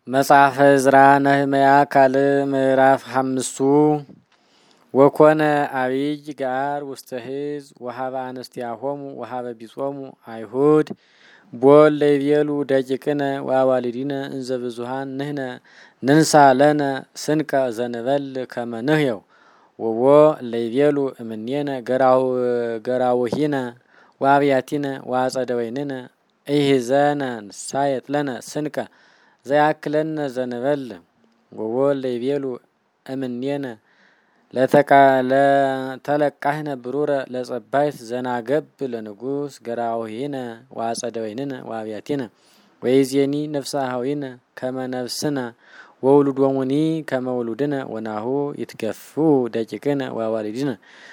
መጽሐፈ ዕዝራ ነህምያ ካል ምዕራፍ 5 ወኮነ አብይ ጋር ውስተ ሕዝብ ወሀበ አንስቲያሆሙ ወሀበ ቢጾሙ አይሁድ ቦል ለይቤሉ ደቂቅነ ወአዋልዲነ እንዘ ብዙኃን ንሕነ ንንሳ ለነ ስንቀ ዘንበል ከመ ንሕየው ወቦ ለይቤሉ እምኔነ ገራውሂነ ወአብያቲነ ወአጸደ ወይንነ ኢሕዘነ ንሳየጥ ለነ ስንቀ ዘያክለነ ዘንበል ወቦ ለይቤሉ እምኔነ ለተለቃህነ ብሩረ ለጸባይት ዘናገብ ለንጉስ ገራውሂነ ወአጸደ ወይንነ ወአብያቲነ ወይዜኒ ነፍሳሃዊነ ከመ ነፍስነ ወውሉዶሙኒ ከመ ውሉድነ ወናሁ ይትገፉ ደቂቅነ ወአዋልዲነ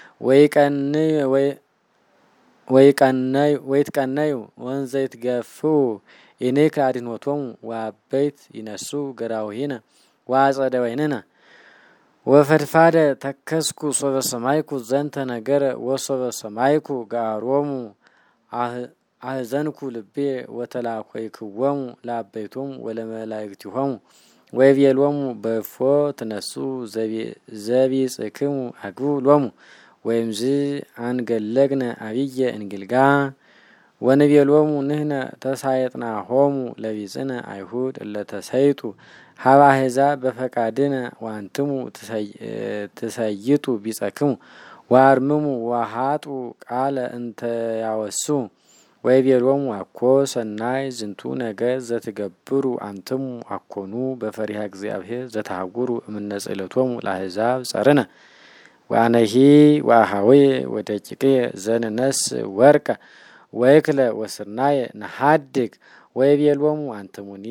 ወይትቀነዩ ወንዘ ይትገፉ ኢኔከ አድኅኖቶሙ ወአበይት ይነሱ ገራውሂነ ወአጸደ ወይንነ ወፈድፋደ ተከስኩ ሶበ ሰማይኩ ዘንተ ነገረ ወሶበ ሰማይኩ ጋሮሙ አህዘንኩ ልቤ ወተላኮይክዎሙ ለአበይቶሙ ወለመላእክቲሆሙ ወይቤሎሙ በፎ ትነሱ ዘቢጽክሙ አግቡ ሎሙ ወይምዝ አንገለግነ አብየ እንግልጋ ወንቤሎሙ ንሕነ ተሳየጥናሆሙ ለቢጽነ አይሁድ እለተሰይጡ ሀበ አሕዛብ በፈቃድነ ወአንትሙ ትሰይጡ ቢጸክሙ ወአርምሙ ወሀጡ ቃለ እንተ ያወሱ ወይቤሎሙ አኮ ሰናይ ዝንቱ ነገር ዘትገብሩ አንትሙ አኮኑ በፈሪሃ እግዚአብሔር ዘተሃጉሩ እምነ ጽእለቶሙ ለአሕዛብ ጸርነ ወአነሂ ወአኀውየ ወደቂቅየ ዘንነስ ወርቀ ወእክለ ወስርናየ ነሐድግ ወይቤሎሙ አንትሙኒ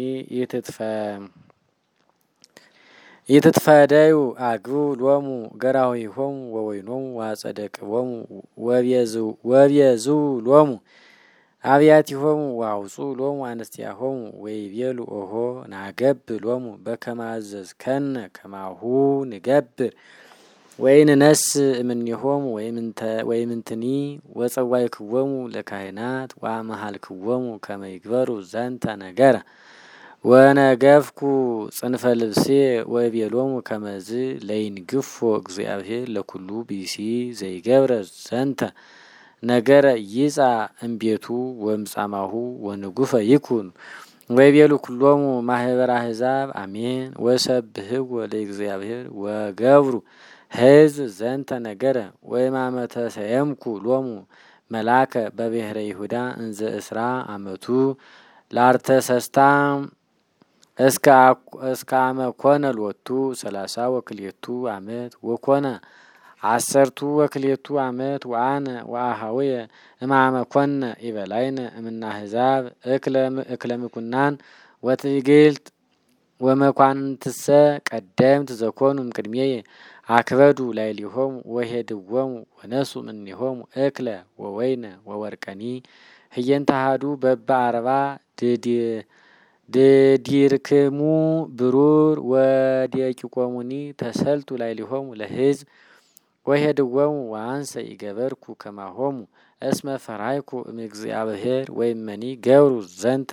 ይትትፈደዩ አግቡ ሎሙ ገራዊሆሙ ወወይኖሙ ወአጸደቅዎሙ ወቤዙ ሎሙ አብያቲሆሙ ወአውፁ ሎሙ አንስቲያሆሙ ወይቤሉ ኦሆ ናገብ ሎሙ በከመ አዘዝከነ ከማሁ ንገብር ወይንነስ እምኔሆሙ ወይምንትኒ ወጸዋይክዎሙ ለካህናት ወአመሃልክዎሙ ከመ ይግበሩ ዘንተ ነገረ ወነገፍኩ ጽንፈ ልብሴ ወይቤሎሙ ከመዝ ለይንግፎ እግዚአብሔር ለኩሉ ቢሲ ዘይገብረ ዘንተ ነገረ ይጻ እምቤቱ ወምጻማሁ ወንጉፈ ይኩን ወይቤሉ ኩሎሙ ማህበረ አሕዛብ አሜን ወሰብህዎ ለእግዚአብሔር ወገብሩ ሕዝብ ዘንተ ነገረ ወይማመተ ሰየምኩ ሎሙ መላከ በብሔረ ይሁዳ እንዘ እስራ አመቱ ላርተሰስታ እስከ አመ ኮነ ሎቱ 32 ዓመት ወኮነ 12 ዓመት ወአነ ወአኀውየ እምአመ ኮነ ይበላይነ እምነ አሕዛብ እክለ ምኩናን ወትዕግልት ወመኳንንትሰ ቀደምት ዘኮኑ እምቅድሜየ አክበዱ ላዕሌሆሙ ወሄድዎሙ ወነሱ እምኔሆሙ እክለ ወወይነ ወወርቀኒ ህየንተ አሐዱ በበ40 ድዲርክሙ ብሩር ወደቂቆሙኒ ተሰልቱ ላዕሌሆሙ ለሕዝብ ወሄድዎሙ ወአንሰ ይገበርኩ ከማሆሙ እስመ ፈራይኩ እምእግዚአብሔር ወይመኒ ገብሩ ዘንተ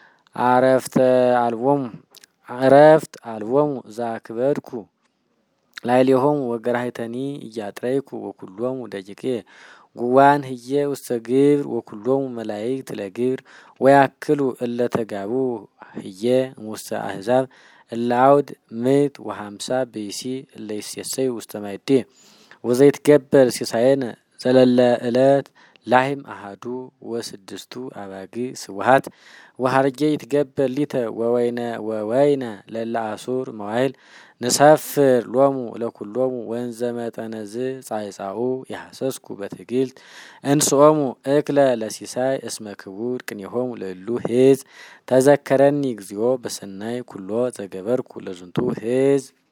ዕረፍት አልቦሙ ዛክበድኩ ላዕሌሆሙ ወገራህተኒ እያጥረይኩ ወኩሎሙ ደቂቅየ ጉዋን ህየ ውስተ ግብር ወኩሎሙ መላእክት ለግብር ወያክሉ እለተጋቡ ህየ ውስተ አሕዛብ እላውድ 150 ብእሲ እለይሴሰዩ ውስተ ማይዴ ወዘይትገበር ሲሳየነ ዘለለ ዕለት ላህም አሐዱ ወስድስቱ አባጊ ስውሃት ወሀርጌ ይትገበር ሊተ ወወይነ ለለ አሱር መዋይል ንሰፍር ሎሙ ለኩሎሙ ወንዘ መጠነዝ ጻይጻኡ ያሐሰስኩ በትዕግልት እንስኦሙ እክለ ለሲሳይ እስመ ክቡር ቅኔሆሙ ለሉ ሕዝብ ተዘከረኒ እግዚኦ በሰናይ ኩሎ ዘገበርኩ ለዝንቱ ሕዝብ